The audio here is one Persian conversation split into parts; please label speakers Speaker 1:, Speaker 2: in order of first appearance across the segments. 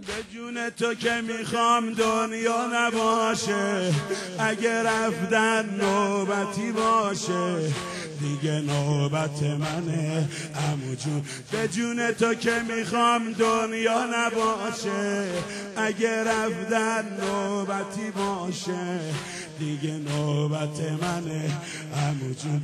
Speaker 1: به جون تو که میخوام دنیا نباشه، اگه رفتن نوبتی باشه دیگه نوبت منه عمو جون. به جون تو که میخوام دنیا نباشه، اگه رفتن نوبتی باشه دیگه نوبت منه عمو جون.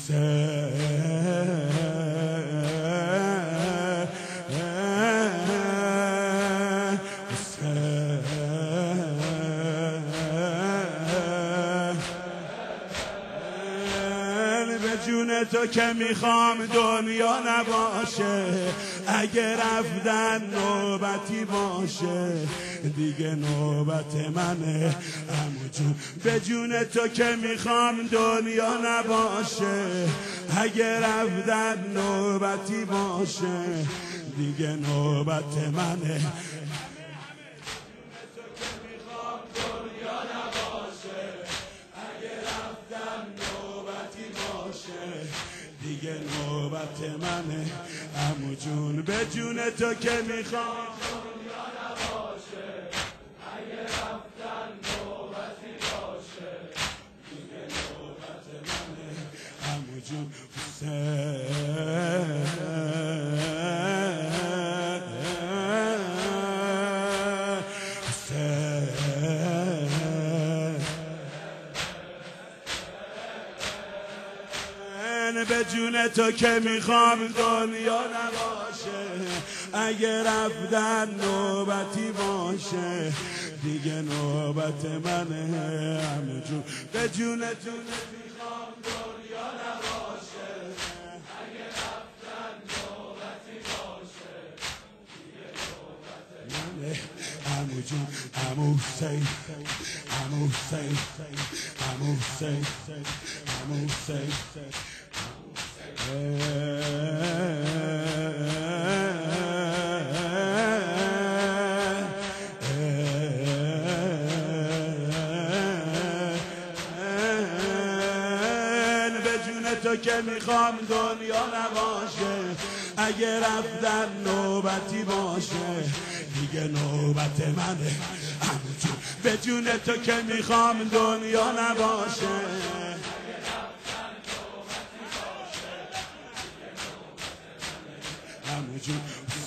Speaker 1: جون تو که میخوام دنیا نباشه، اگه رفتن نوبتی باشه دیگه نوبت منه عمو جون. به جون تو که میخوام دنیا نباشه، اگه رفتن نوبتی باشه دیگه نوبت منه. دیگه نوبت منه عمو جون. به جون تو که میخوام دنیا نباشه، اگه رفتن نوبتی باشه دیگه نوبت منه عمو جون. به جون تو که میخوام دنیا نباشه، اگه رفتن نوبتی باشه دیگه نوبت منه عمو جون. به جون تو میخوام دنیا نباشه، اگه رفتن نوبتی باشه دیگه نوبت منه عمو جون. عمو حسین، عمو حسین، عمو حسین، عمو حسین. به جون تو که میخوام دنیا نباشه، اگه رفتن نوبتی باشه دیگه نوبت منه عمو جون. به جون تو که میخوام دنیا نباشه، عمو جون.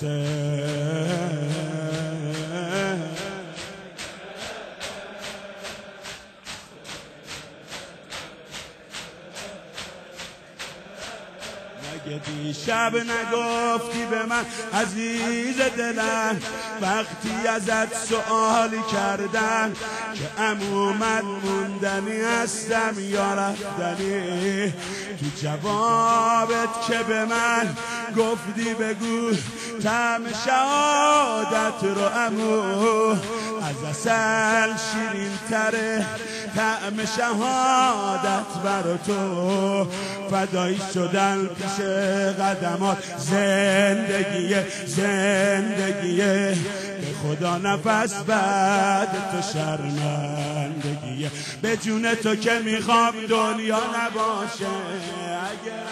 Speaker 1: مگه دیشب نگفتی به من عزیز دلم، وقتی ازت سؤالی کردم که عمو من موندنی هستم یا رفتنی؟ تو جوابت که به من گفتی بگو طعم شهادت رو عمو، از عسل شیرین تره طعم شهادت بر تو. فدایی شدن پیش قدمات زندگیه، زندگیه به خدا نفس بعد تو شرمندگیه. به جون تو که میخوام دنیا نباشه، اگه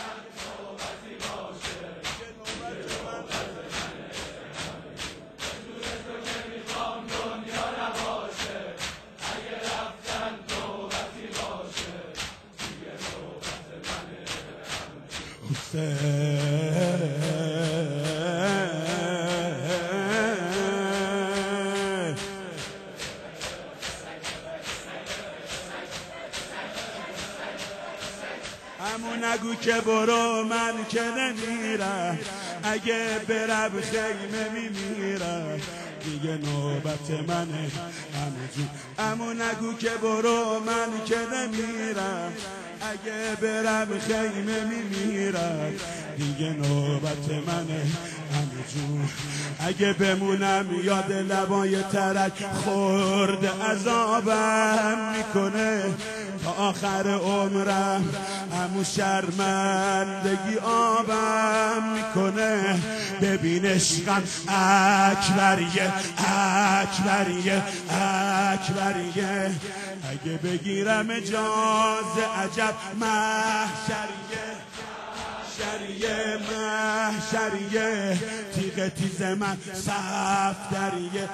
Speaker 1: عمو نگو که برو من که نمیرم، اگه برم خیمه میمیرم دیگه نوبت منه عمو جون. عمو نگو که برو من که نمیرم، اگه برم خیمه میمیرم دیگه نوبت منه عمو جون. اگه بمونم یاد لبای ترک خورد عذابم میکنه تا آخر عمرم عمو، شرمندگی آبم میکنه. ببین عشقم اکبریه، اکبریه، اکبریه، اگه بگیرم اجازه عجب محشریه. محشریه تیغ تیز من صفدریه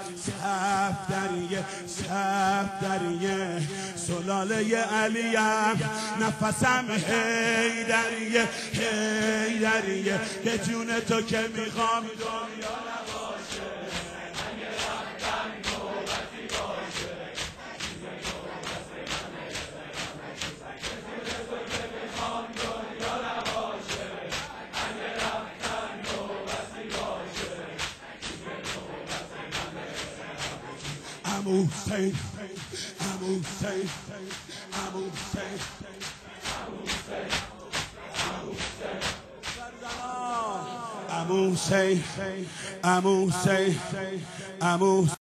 Speaker 1: صفدریه سلاله علیم نفسم حیدریه که جون تو که میخوام دنیا نباشه اگه رفتن نوبتی باشه I'm Hussein, I'm Hussein, I'm Hussein, I'm Hussein, I'm Hussein, I'm Hussein.